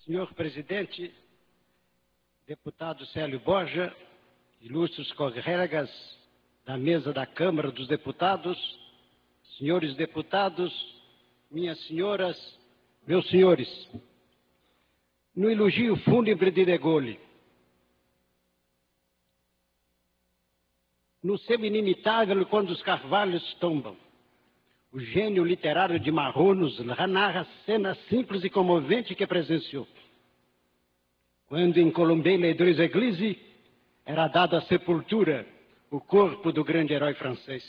Senhor presidente, deputado Célio Borja, ilustres colegas da mesa da Câmara dos Deputados, senhores deputados, minhas senhoras, meus senhores, no elogio fúnebre de De Gaulle, no seu inimitável Quando os Carvalhos Tombam, o gênio literário de Marrot nos narra a cena simples e comovente que presenciou. Quando em Colombey-les-Deux-Églises era dado à sepultura o corpo do grande herói francês.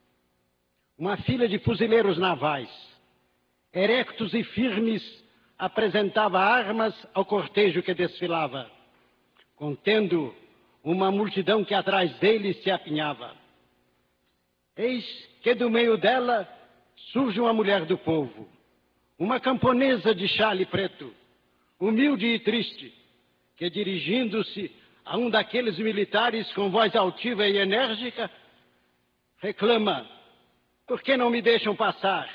Uma fila de fuzileiros navais, erectos e firmes, apresentava armas ao cortejo que desfilava, contendo uma multidão que atrás deles se apinhava. Eis que do meio dela surge uma mulher do povo, uma camponesa de chale preto, humilde e triste, que dirigindo-se a um daqueles militares com voz altiva e enérgica, reclama: por que não me deixam passar?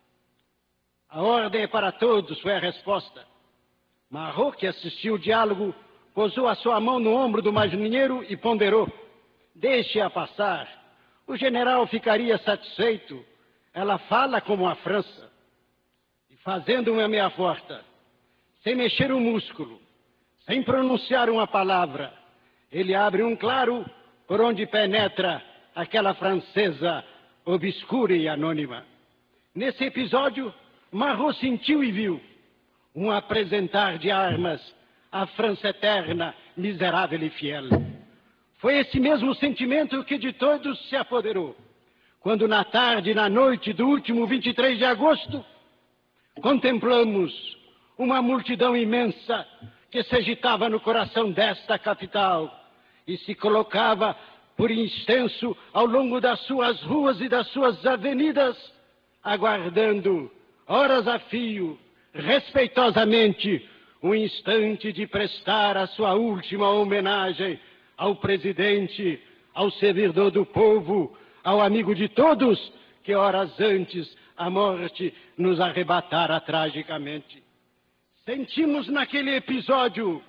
A ordem é para todos, foi a resposta. Marrot, que assistiu o diálogo, posou a sua mão no ombro do marinheiro e ponderou: deixe-a passar, o general ficaria satisfeito, ela fala como a França. E fazendo uma meia volta, sem mexer um músculo, sem pronunciar uma palavra, ele abre um claro por onde penetra aquela francesa obscura e anônima. Nesse episódio, Marrot sentiu e viu um apresentar de armas à França eterna, miserável e fiel. Foi esse mesmo sentimento que de todos se apoderou, quando na tarde e na noite do último 23 de agosto, contemplamos uma multidão imensa que se agitava no coração desta capital e se colocava por extenso ao longo das suas ruas e das suas avenidas, aguardando, horas a fio, respeitosamente, o instante de prestar a sua última homenagem ao presidente, ao servidor do povo, ao amigo de todos, que horas antes a morte nos arrebatara tragicamente. Sentimos naquele episódio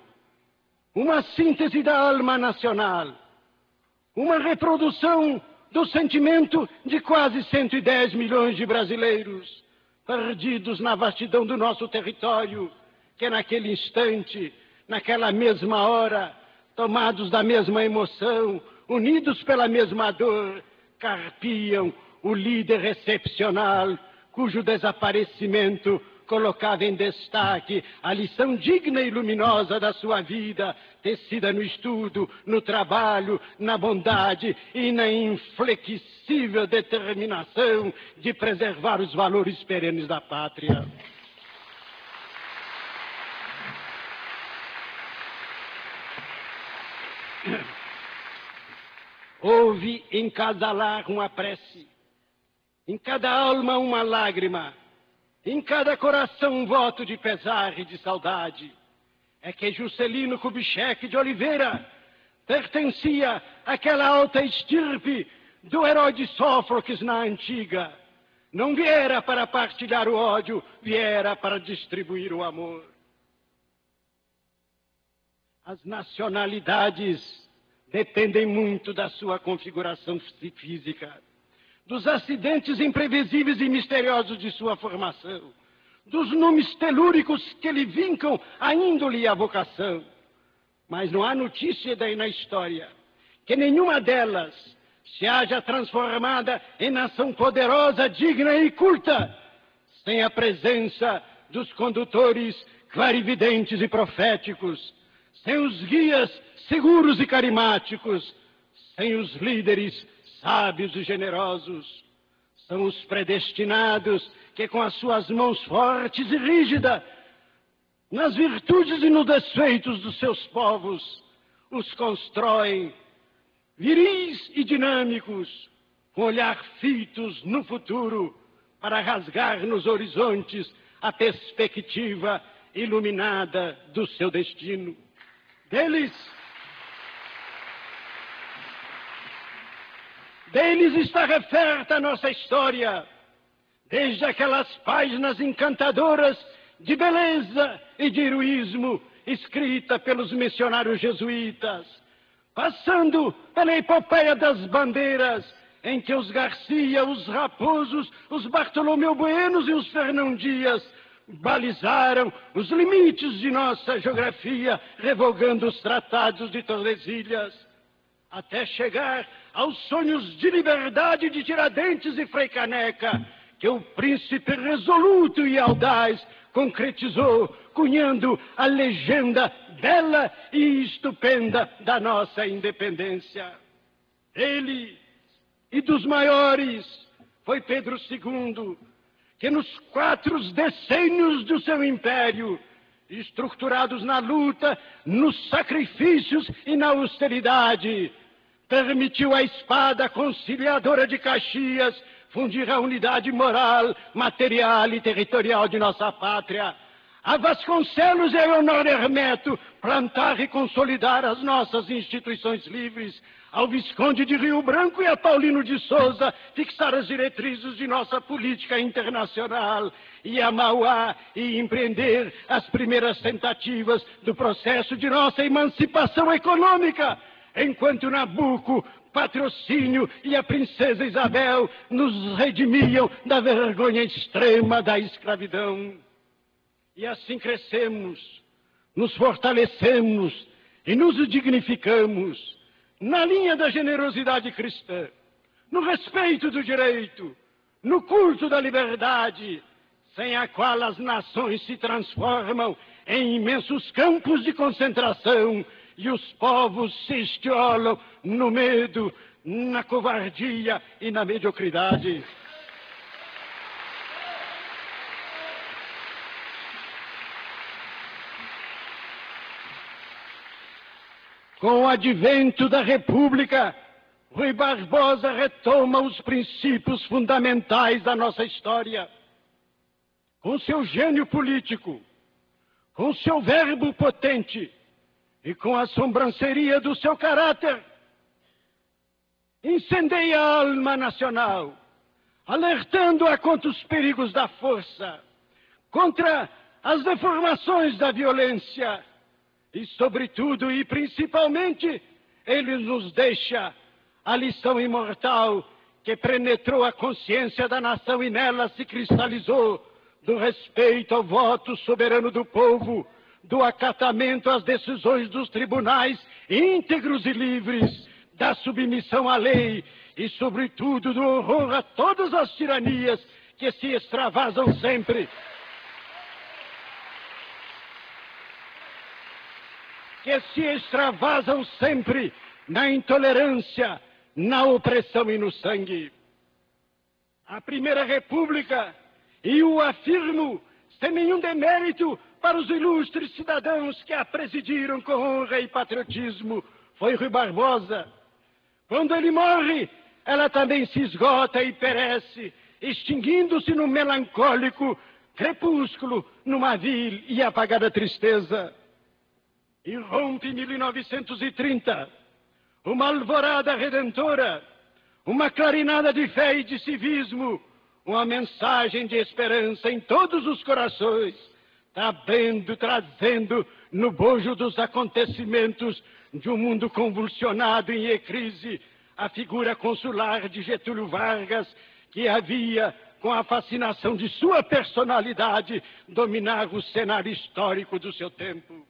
uma síntese da alma nacional, uma reprodução do sentimento de quase 110 milhões de brasileiros, perdidos na vastidão do nosso território, que naquele instante, naquela mesma hora, tomados da mesma emoção, unidos pela mesma dor, carpiam o líder excepcional, cujo desaparecimento colocava em destaque a lição digna e luminosa da sua vida, tecida no estudo, no trabalho, na bondade e na inflexível determinação de preservar os valores perenes da pátria. Houve em cada lar uma prece, em cada alma uma lágrima, em cada coração um voto de pesar e de saudade. É que Juscelino Kubitschek de Oliveira pertencia àquela alta estirpe do herói de Sófocles na antiga. Não viera para partilhar o ódio, viera para distribuir o amor. As nacionalidades dependem muito da sua configuração física, dos acidentes imprevisíveis e misteriosos de sua formação, dos nomes telúricos que lhe vincam a índole e a vocação. Mas não há notícia daí na história que nenhuma delas se haja transformada em nação poderosa, digna e culta, sem a presença dos condutores clarividentes e proféticos, sem os guias seguros e carismáticos, sem os líderes sábios e generosos. São os predestinados que, com as suas mãos fortes e rígidas, nas virtudes e nos defeitos dos seus povos, os constroem viris e dinâmicos, com olhar fitos no futuro, para rasgar nos horizontes a perspectiva iluminada do seu destino. Deles está referta a nossa história, desde aquelas páginas encantadoras de beleza e de heroísmo escrita pelos missionários jesuítas, passando pela epopeia das bandeiras, em que os Garcia, os Raposos, os Bartolomeu Buenos e os Fernão Dias balizaram os limites de nossa geografia, revogando os tratados de Tordesilhas, até chegar aos sonhos de liberdade de Tiradentes e Frei Caneca, que o príncipe resoluto e audaz concretizou, cunhando a legenda bela e estupenda da nossa independência. Ele, e dos maiores, foi Pedro II, que nos 4 decênios do seu império, estruturados na luta, nos sacrifícios e na austeridade, permitiu à espada conciliadora de Caxias fundir a unidade moral, material e territorial de nossa pátria. A Vasconcelos e a Leonor Hermeto plantar e consolidar as nossas instituições livres, ao Visconde de Rio Branco e a Paulino de Souza fixar as diretrizes de nossa política internacional, e a Mauá e empreender as primeiras tentativas do processo de nossa emancipação econômica, enquanto Nabuco, Patrocínio e a princesa Isabel nos redimiam da vergonha extrema da escravidão. E assim crescemos, nos fortalecemos e nos dignificamos na linha da generosidade cristã, no respeito do direito, no culto da liberdade, sem a qual as nações se transformam em imensos campos de concentração e os povos se estiolam no medo, na covardia e na mediocridade. Com o advento da República, Rui Barbosa retoma os princípios fundamentais da nossa história. Com seu gênio político, com seu verbo potente e com a sobranceria do seu caráter, incendeia a alma nacional, alertando-a contra os perigos da força, contra as deformações da violência e, sobretudo e principalmente, ele nos deixa a lição imortal que penetrou a consciência da nação e nela se cristalizou, do respeito ao voto soberano do povo, do acatamento às decisões dos tribunais íntegros e livres, da submissão à lei e, sobretudo, do horror a todas as tiranias que se extravasam sempre. Na intolerância, na opressão e no sangue. A Primeira República, e o afirmo sem nenhum demérito para os ilustres cidadãos que a presidiram com honra e patriotismo, foi Rui Barbosa. Quando ele morre, ela também se esgota e perece, extinguindo-se num melancólico crepúsculo, numa vil e apagada tristeza. E rompe em 1930 uma alvorada redentora, uma clarinada de fé e de civismo, uma mensagem de esperança em todos os corações, trazendo no bojo dos acontecimentos de um mundo convulsionado em crise a figura consular de Getúlio Vargas, que havia, com a fascinação de sua personalidade, dominar o cenário histórico do seu tempo.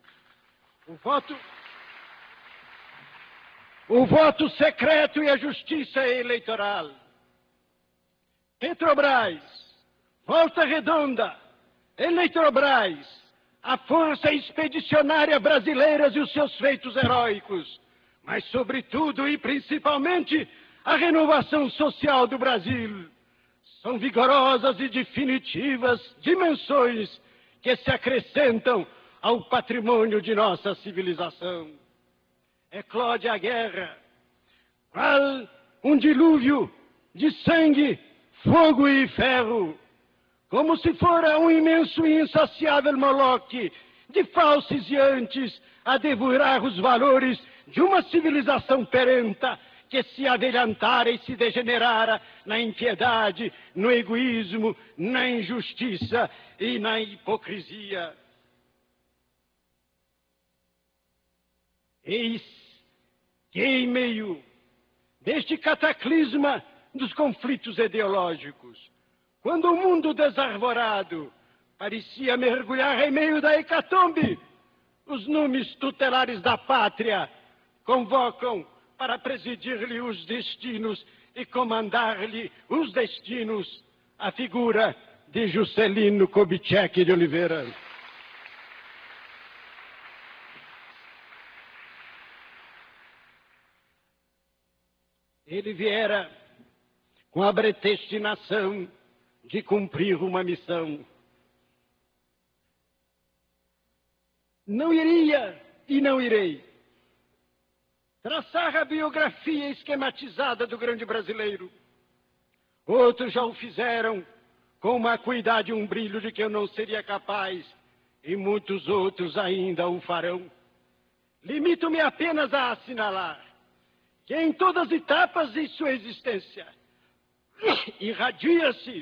O voto secreto e a justiça eleitoral. Petrobras, Volta Redonda, Eletrobras, a força expedicionária brasileira e os seus feitos heróicos, mas sobretudo e principalmente a renovação social do Brasil. São vigorosas e definitivas dimensões que se acrescentam ao patrimônio de nossa civilização. Eclode a guerra, qual um dilúvio de sangue, fogo e ferro, como se fora um imenso e insaciável Moloque de falsiziantes a devorar os valores de uma civilização perenta que se avelhantara e se degenerara na impiedade, no egoísmo, na injustiça e na hipocrisia. Eis que, em meio deste cataclisma dos conflitos ideológicos, quando o mundo desarvorado parecia mergulhar em meio da hecatombe, os numes tutelares da pátria convocam para presidir-lhe os destinos e comandar-lhe os destinos a figura de Juscelino Kubitschek de Oliveira. Ele viera com a predestinação de cumprir uma missão. Não iria e não irei traçar a biografia esquematizada do grande brasileiro. Outros já o fizeram com uma acuidade e um brilho de que eu não seria capaz, e muitos outros ainda o farão. Limito-me apenas a assinalar que em todas as etapas de sua existência irradia-se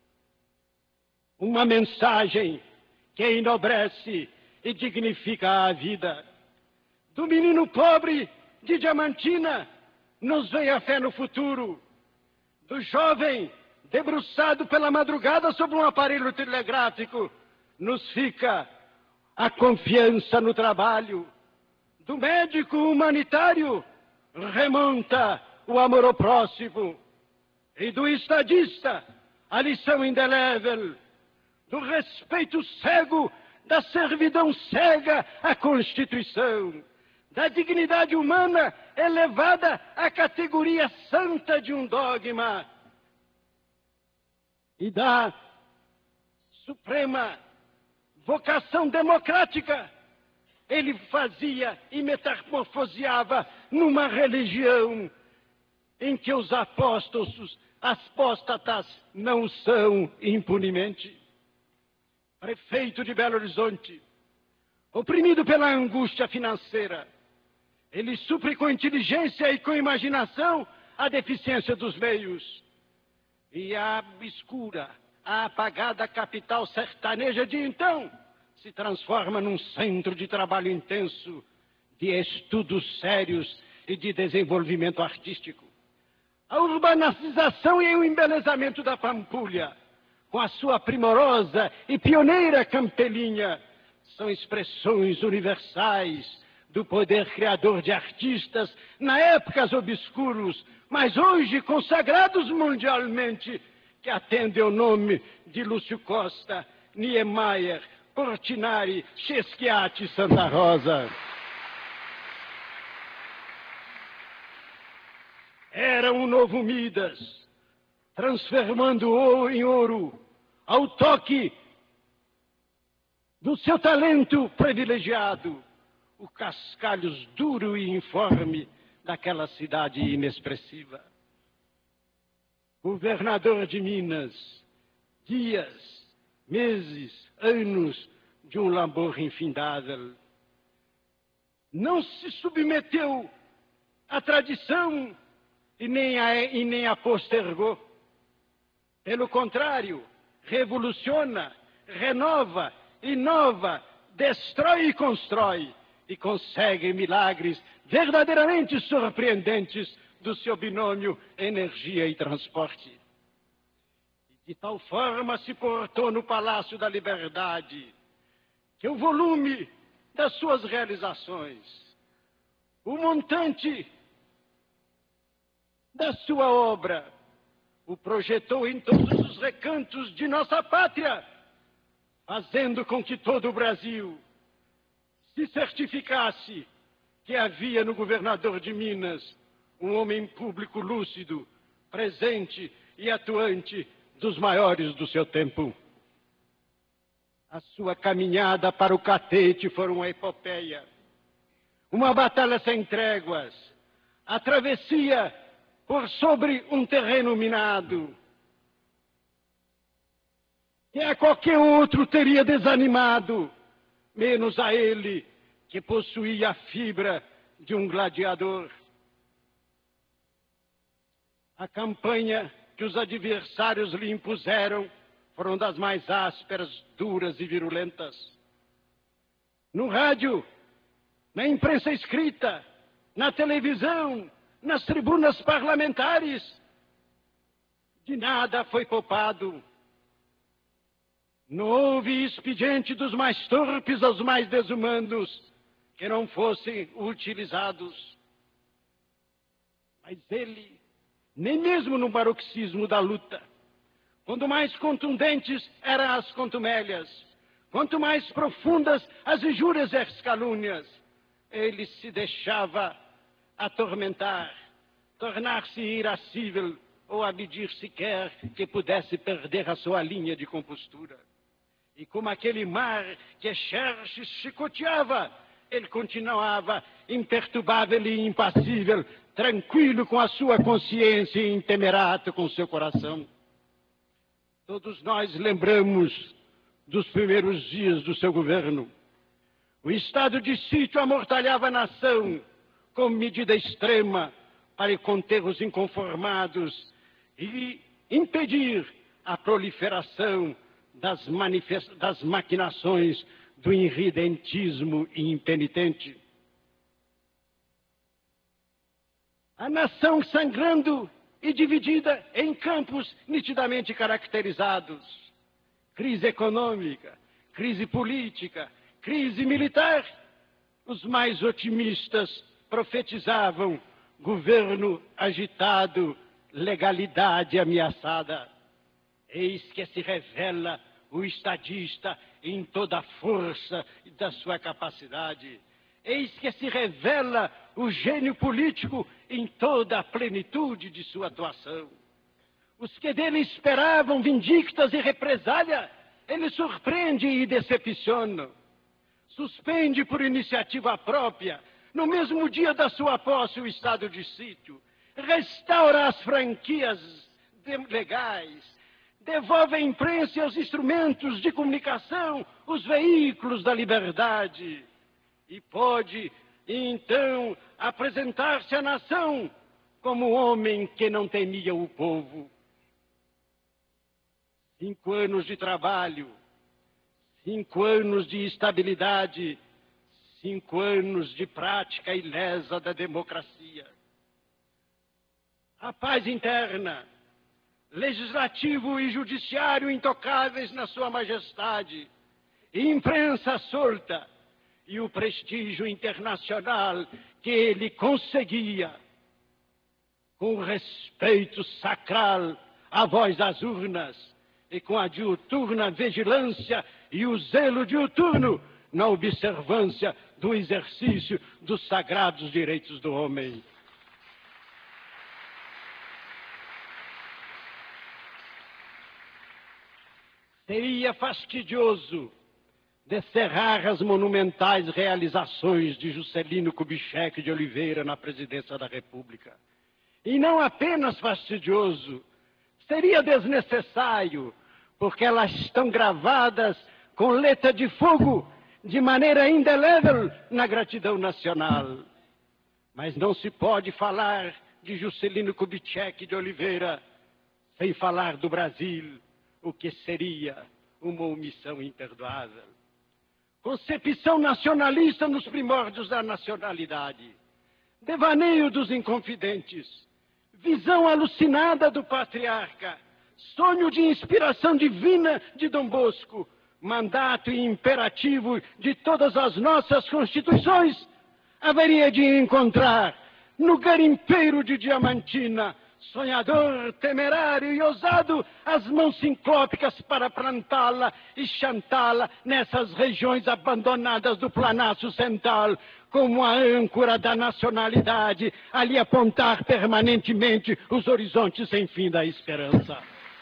uma mensagem que enobrece e dignifica a vida. Do menino pobre de Diamantina nos vem a fé no futuro. Do jovem debruçado pela madrugada sobre um aparelho telegráfico nos fica a confiança no trabalho. Do médico humanitário remonta o amor ao próximo. E do estadista a lição indelével do respeito cego, da servidão cega à Constituição, da dignidade humana elevada à categoria santa de um dogma e da suprema vocação democrática. Ele fazia e metamorfoseava numa religião em que os apóstolos apóstatas não são impunemente. Prefeito de Belo Horizonte, oprimido pela angústia financeira, ele supre com inteligência e com imaginação a deficiência dos meios. E a obscura, a apagada capital sertaneja de então se transforma num centro de trabalho intenso, de estudos sérios e de desenvolvimento artístico. A urbanização e o embelezamento da Pampulha, com a sua primorosa e pioneira campelinha, são expressões universais do poder criador de artistas na épocas obscuros, mas hoje consagrados mundialmente, que atendem ao nome de Lúcio Costa, Niemeyer, Portinari, Schiaparelli e Santa Rosa. Era um novo Midas, transformando ouro em ouro, ao toque do seu talento privilegiado, o cascalho duro e informe daquela cidade inexpressiva. Governador de Minas, dias, meses, anos de um labor infindável. Não se submeteu à tradição e nem a postergou. Pelo contrário, revoluciona, renova, inova, destrói e constrói, e consegue milagres verdadeiramente surpreendentes do seu binômio energia e transporte. E de tal forma se portou no Palácio da Liberdade, que o volume das suas realizações, o montante da sua obra, o projetou em todos os recantos de nossa pátria, fazendo com que todo o Brasil se certificasse que havia no governador de Minas um homem público lúcido, presente e atuante dos maiores do seu tempo. A sua caminhada para o Catete foi uma epopeia, uma batalha sem tréguas, a travessia por sobre um terreno minado, que a qualquer outro teria desanimado, menos a ele, que possuía a fibra de um gladiador. A campanha que os adversários lhe impuseram foram das mais ásperas, duras e virulentas. No rádio, na imprensa escrita, na televisão, nas tribunas parlamentares, de nada foi poupado. Não houve expediente dos mais torpes aos mais desumanos que não fossem utilizados. Mas ele, nem mesmo no paroxismo da luta, quando mais contundentes eram as contumélias, quanto mais profundas as injúrias e as calúnias, ele se deixava atormentar, tornar-se irascível ou a medir sequer que pudesse perder a sua linha de compostura. E como aquele mar que Xerxes chicoteava, ele continuava imperturbável e impassível, tranquilo com a sua consciência e intemerato com o seu coração. Todos nós lembramos dos primeiros dias do seu governo. O estado de sítio amortalhava a nação como medida extrema para conter os inconformados e impedir a proliferação das maquinações do irredentismo impenitente. A nação sangrando e dividida em campos nitidamente caracterizados. Crise econômica, crise política, crise militar. Os mais otimistas profetizavam governo agitado, legalidade ameaçada. Eis que se revela o estadista em toda a força da sua capacidade. Eis que se revela o gênio político em toda a plenitude de sua atuação. Os que dele esperavam vindictas e represália, ele surpreende e decepciona. Suspende por iniciativa própria, no mesmo dia da sua posse, o estado de sítio. Restaura as franquias legais. Devolve à imprensa e aos instrumentos de comunicação os veículos da liberdade. E pode, então, apresentar-se à nação como homem que não temia o povo. 5 anos de trabalho, 5 anos de estabilidade, 5 anos de prática ilesa da democracia. A paz interna, legislativo e judiciário intocáveis na sua majestade, imprensa solta e o prestígio internacional que ele conseguia, com respeito sacral à voz das urnas e com a diuturna vigilância e o zelo diuturno na observância do exercício dos sagrados direitos do homem. Seria fastidioso descerrar as monumentais realizações de Juscelino Kubitschek de Oliveira na presidência da República. E não apenas fastidioso, seria desnecessário, porque elas estão gravadas com letra de fogo de maneira indelével na gratidão nacional. Mas não se pode falar de Juscelino Kubitschek de Oliveira sem falar do Brasil, o que seria uma omissão imperdoável. Concepção nacionalista nos primórdios da nacionalidade, devaneio dos inconfidentes, visão alucinada do patriarca, sonho de inspiração divina de Dom Bosco, mandato e imperativo de todas as nossas constituições, haveria de encontrar no garimpeiro de Diamantina, sonhador, temerário e ousado, as mãos ciclópicas para plantá-la e chantá-la nessas regiões abandonadas do Planalto Central, como a âncora da nacionalidade, ali apontar permanentemente os horizontes sem fim da esperança.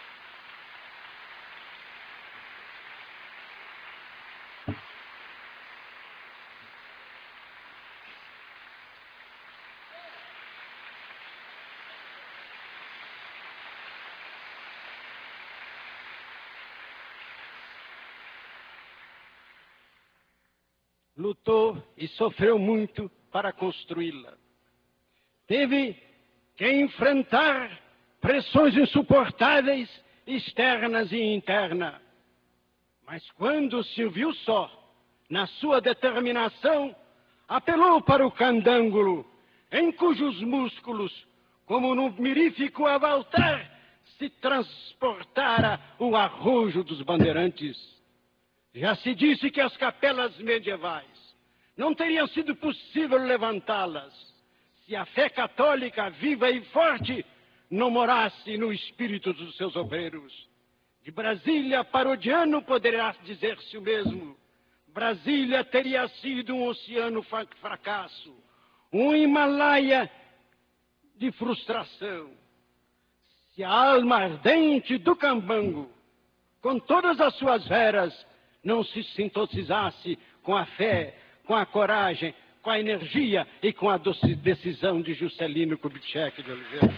Lutou e sofreu muito para construí-la. Teve que enfrentar pressões insuportáveis, externas e internas. Mas quando se viu só, na sua determinação, apelou para o candângulo, em cujos músculos, como no mirífico avaltar, se transportara o arrojo dos bandeirantes. Já se disse que as capelas medievais não teriam sido possível levantá-las se a fé católica, viva e forte, não morasse no espírito dos seus obreiros. De Brasília para Odiano poderá dizer-se o mesmo. Brasília teria sido um oceano fracasso, um Himalaia de frustração, se a alma ardente do cambango, com todas as suas veras, não se sintonizasse com a fé, com a coragem, com a energia e com a decisão de Juscelino Kubitschek de Oliveira.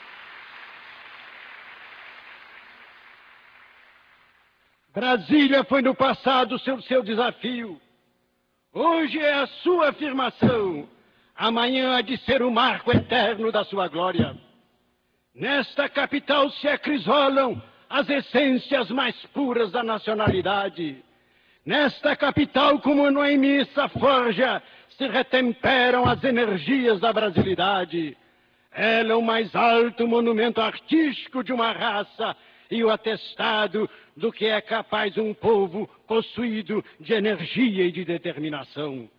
Brasília foi no passado seu desafio. Hoje é a sua afirmação. Amanhã há de ser o marco eterno da sua glória. Nesta capital se acrisolam as essências mais puras da nacionalidade. Nesta capital, como no imissa forja, se retemperam as energias da brasilidade. Ela é o mais alto monumento artístico de uma raça e o atestado do que é capaz um povo possuído de energia e de determinação.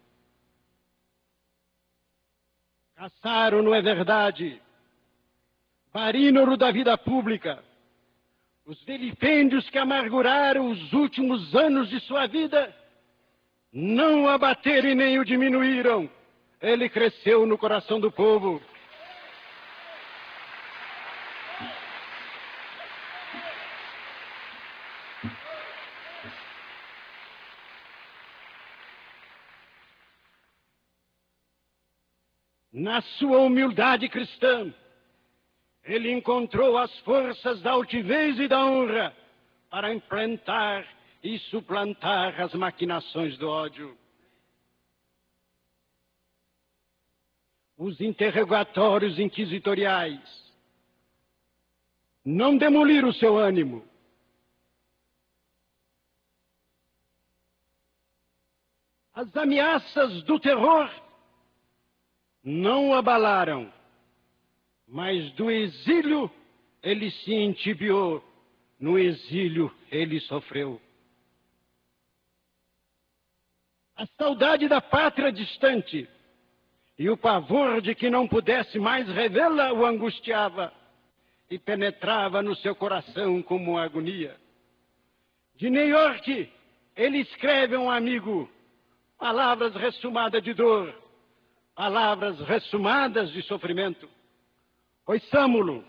Caçaro não é verdade, parínoro da vida pública, os vilipêndios que amarguraram os últimos anos de sua vida não o abateram e nem o diminuíram. Ele cresceu no coração do povo. Na sua humildade cristã, ele encontrou as forças da altivez e da honra para implantar e suplantar as maquinações do ódio. Os interrogatórios inquisitoriais não demoliram o seu ânimo. As ameaças do terror não o abalaram, mas do exílio ele se entibiou, no exílio ele sofreu. A saudade da pátria distante e o pavor de que não pudesse mais revê-la o angustiava e penetrava no seu coração como uma agonia. De New York, ele escreve a um amigo palavras ressumadas de dor, palavras ressumadas de sofrimento. Ouçamo-lo.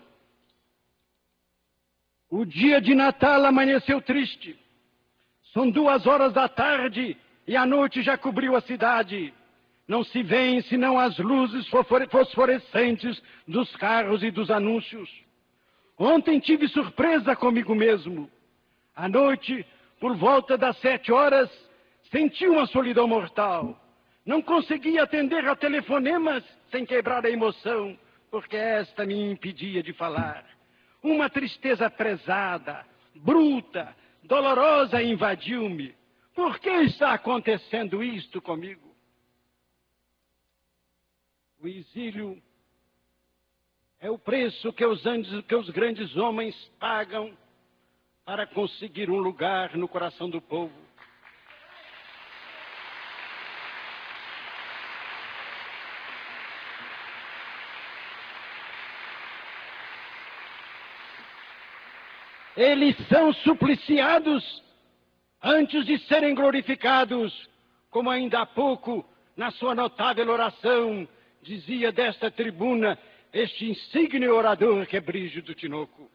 O dia de Natal amanheceu triste. São 2 horas da tarde e a noite já cobriu a cidade. Não se vêem senão as luzes fosforescentes dos carros e dos anúncios. Ontem tive surpresa comigo mesmo. À noite, por volta das 7 horas, senti uma solidão mortal. Não conseguia atender a telefonemas sem quebrar a emoção, porque esta me impedia de falar. Uma tristeza pesada, bruta, dolorosa invadiu-me. Por que está acontecendo isto comigo? O exílio é o preço que os grandes homens pagam para conseguir um lugar no coração do povo. Eles são supliciados antes de serem glorificados, como ainda há pouco, na sua notável oração, dizia desta tribuna este insigne orador que é Brígido Tinoco.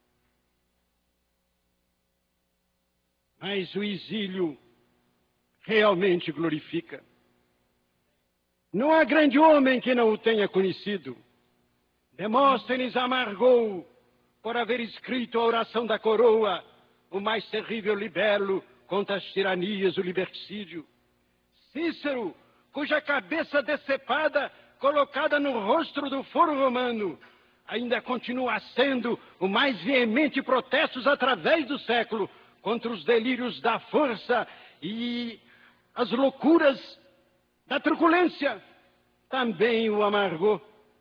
Mas o exílio realmente glorifica. Não há grande homem que não o tenha conhecido. Demóstenes amargou por haver escrito a oração da coroa, o mais terrível libelo contra as tiranias, o liberticídio. Cícero, cuja cabeça decepada, colocada no rosto do foro romano, ainda continua sendo o mais veemente protestos através do século contra os delírios da força e as loucuras da truculência, também o amargou.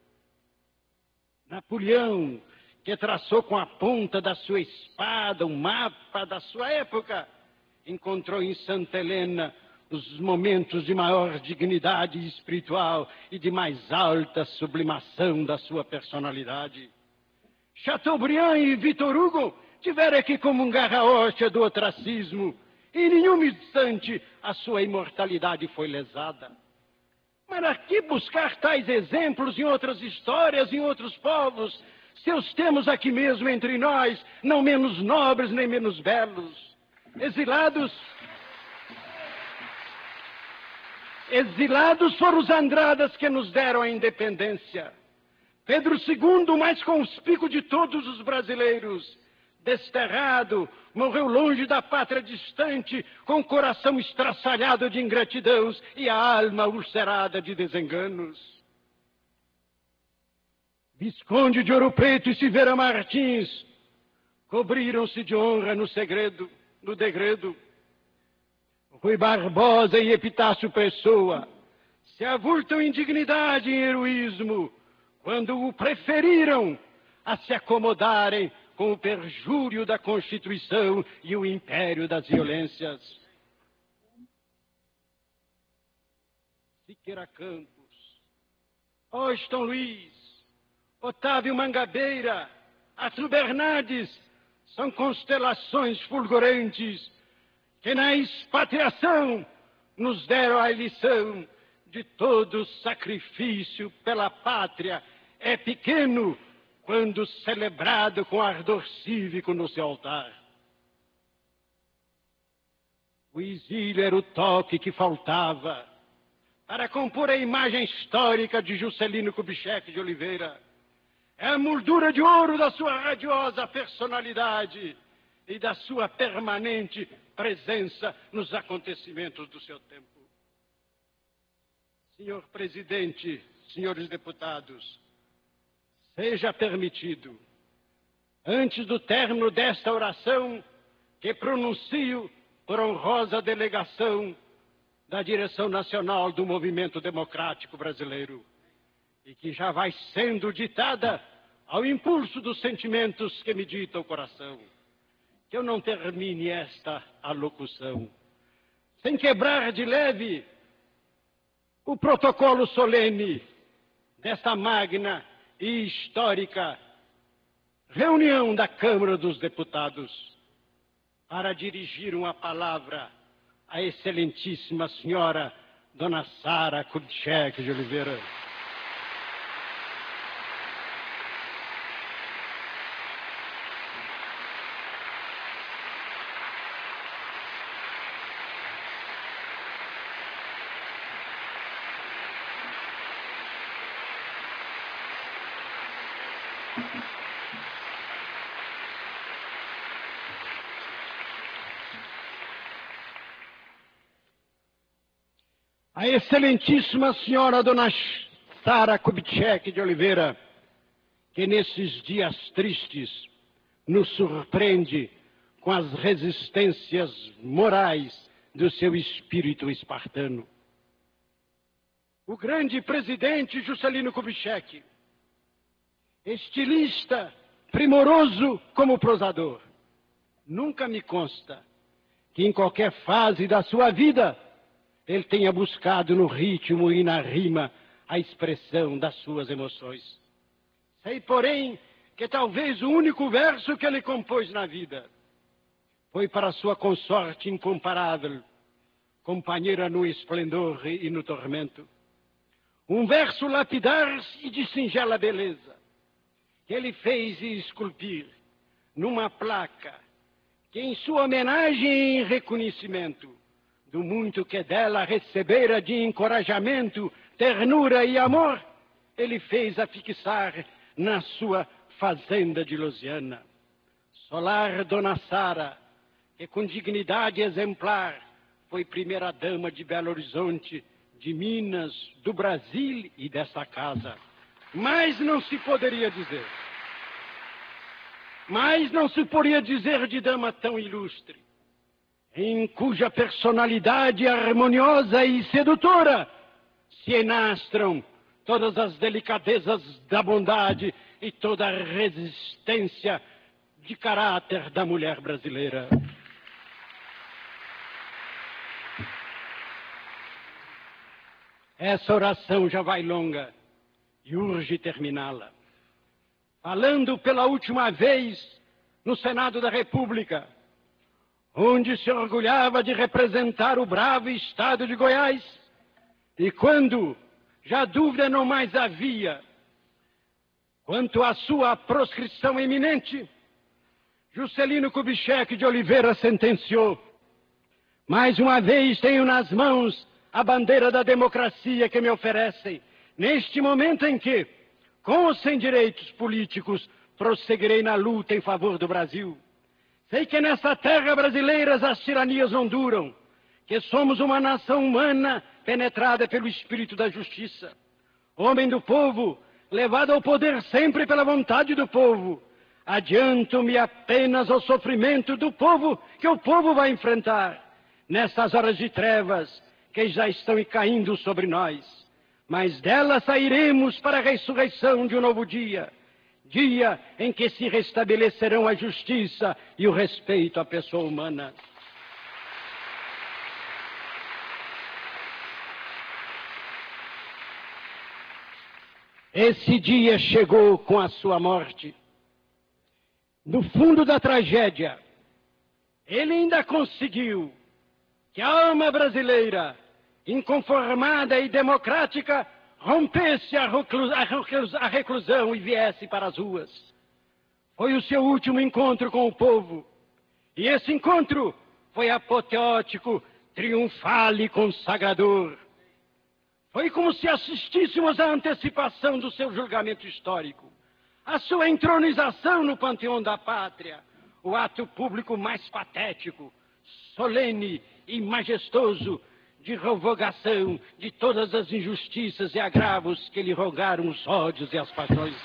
Napoleão, que traçou com a ponta da sua espada um mapa da sua época, encontrou em Santa Helena os momentos de maior dignidade espiritual e de mais alta sublimação da sua personalidade. Chateaubriand e Victor Hugo tiveram que comungar a hóstia do ostracismo, e em nenhum instante a sua imortalidade foi lesada. Mas a que buscar tais exemplos em outras histórias, em outros povos, se os temos aqui mesmo entre nós, não menos nobres nem menos belos? Exilados foram os Andradas que nos deram a independência. Pedro II, o mais conspícuo de todos os brasileiros, desterrado, morreu longe da pátria distante, com o coração estraçalhado de ingratidão e a alma ulcerada de desenganos. Visconde de Ouro Preto e Silveira Martins cobriram-se de honra no degredo. Rui Barbosa e Epitácio Pessoa se avultam em dignidade e heroísmo quando o preferiram a se acomodarem com o perjúrio da Constituição e o império das violências. Siqueira Campos, Austin Luiz, Otávio Mangabeira, Arthur Bernardes são constelações fulgurantes que na expatriação nos deram a lição de todo sacrifício pela pátria é pequeno quando celebrado com ardor cívico no seu altar. O exílio era o toque que faltava para compor a imagem histórica de Juscelino Kubitschek de Oliveira. É a moldura de ouro da sua radiosa personalidade e da sua permanente presença nos acontecimentos do seu tempo. Senhor presidente, senhores deputados, seja permitido, antes do término desta oração, que pronuncio por honrosa delegação da direção nacional do Movimento Democrático Brasileiro, e que já vai sendo ditada ao impulso dos sentimentos que me dita o coração, que eu não termine esta alocução sem quebrar de leve o protocolo solene desta magna e histórica reunião da Câmara dos Deputados para dirigir uma palavra à excelentíssima senhora Dona Sara Kubitschek de Oliveira. A excelentíssima senhora Dona Sara Kubitschek de Oliveira, que nesses dias tristes nos surpreende com as resistências morais do seu espírito espartano. O grande presidente Juscelino Kubitschek, estilista primoroso como prosador, nunca me consta que em qualquer fase da sua vida ele tenha buscado no ritmo e na rima a expressão das suas emoções. Sei, porém, que talvez o único verso que ele compôs na vida foi para sua consorte incomparável, companheira no esplendor e no tormento. Um verso lapidar e de singela beleza, que ele fez esculpir numa placa, que em sua homenagem e reconhecimento do muito que dela recebera de encorajamento, ternura e amor, ele fez afixar na sua fazenda de Lusiana. Solar Dona Sara, que com dignidade exemplar foi primeira-dama de Belo Horizonte, de Minas, do Brasil e dessa casa. Mas não se poderia dizer. Mas não se poderia dizer de dama tão ilustre, em cuja personalidade harmoniosa e sedutora se enastram todas as delicadezas da bondade e toda a resistência de caráter da mulher brasileira. Essa oração já vai longa e urge terminá-la. Falando pela última vez no Senado da República, onde se orgulhava de representar o bravo estado de Goiás, e quando já dúvida não mais havia quanto à sua proscrição iminente, Juscelino Kubitschek de Oliveira sentenciou: mais uma vez tenho nas mãos a bandeira da democracia que me oferecem, neste momento em que, com ou sem direitos políticos, prosseguirei na luta em favor do Brasil. Sei que nessa terra brasileira as tiranias não duram, que somos uma nação humana penetrada pelo espírito da justiça. Homem do povo, levado ao poder sempre pela vontade do povo, adianto-me apenas ao sofrimento do povo que o povo vai enfrentar nessas horas de trevas que já estão caindo sobre nós. Mas dela sairemos para a ressurreição de um novo dia, dia em que se restabelecerão a justiça e o respeito à pessoa humana. Esse dia chegou com a sua morte. No fundo da tragédia, ele ainda conseguiu que a alma brasileira, inconformada e democrática, rompesse a reclusão e viesse para as ruas. Foi o seu último encontro com o povo. E esse encontro foi apoteótico, triunfal e consagrador. Foi como se assistíssemos à antecipação do seu julgamento histórico, a sua entronização no panteão da pátria, o ato público mais patético, solene e majestoso de revogação de todas as injustiças e agravos que lhe rogaram os ódios e as paixões.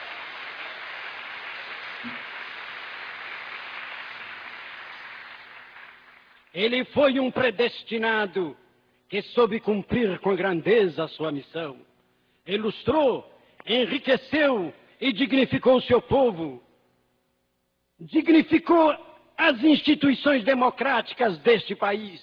Ele foi um predestinado que soube cumprir com grandeza a sua missão. Ilustrou, enriqueceu e dignificou o seu povo. Dignificou as instituições democráticas deste país.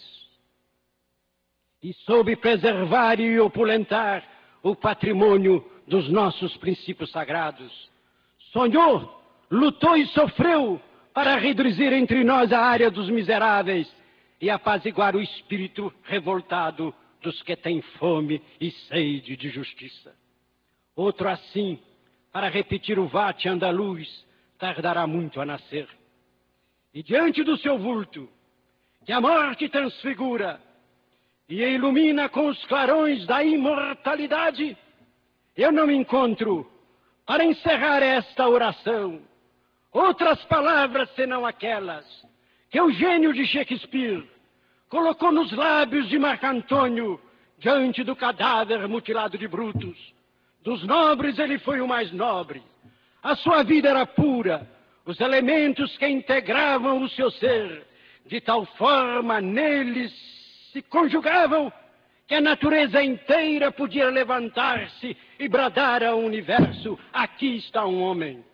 E soube preservar e opulentar o patrimônio dos nossos princípios sagrados. Sonhou, lutou e sofreu para reduzir entre nós a área dos miseráveis e apaziguar o espírito revoltado dos que têm fome e sede de justiça. Outro assim, para repetir o vate andaluz, tardará muito a nascer. E diante do seu vulto, que a morte transfigura e ilumina com os clarões da imortalidade, eu não encontro, para encerrar esta oração, outras palavras senão aquelas que o gênio de Shakespeare colocou nos lábios de Marco Antônio diante do cadáver mutilado de Brutus. Dos nobres ele foi o mais nobre. A sua vida era pura. Os elementos que integravam o seu ser, de tal forma neles se conjugavam que a natureza inteira podia levantar-se e bradar ao universo: aqui está um homem.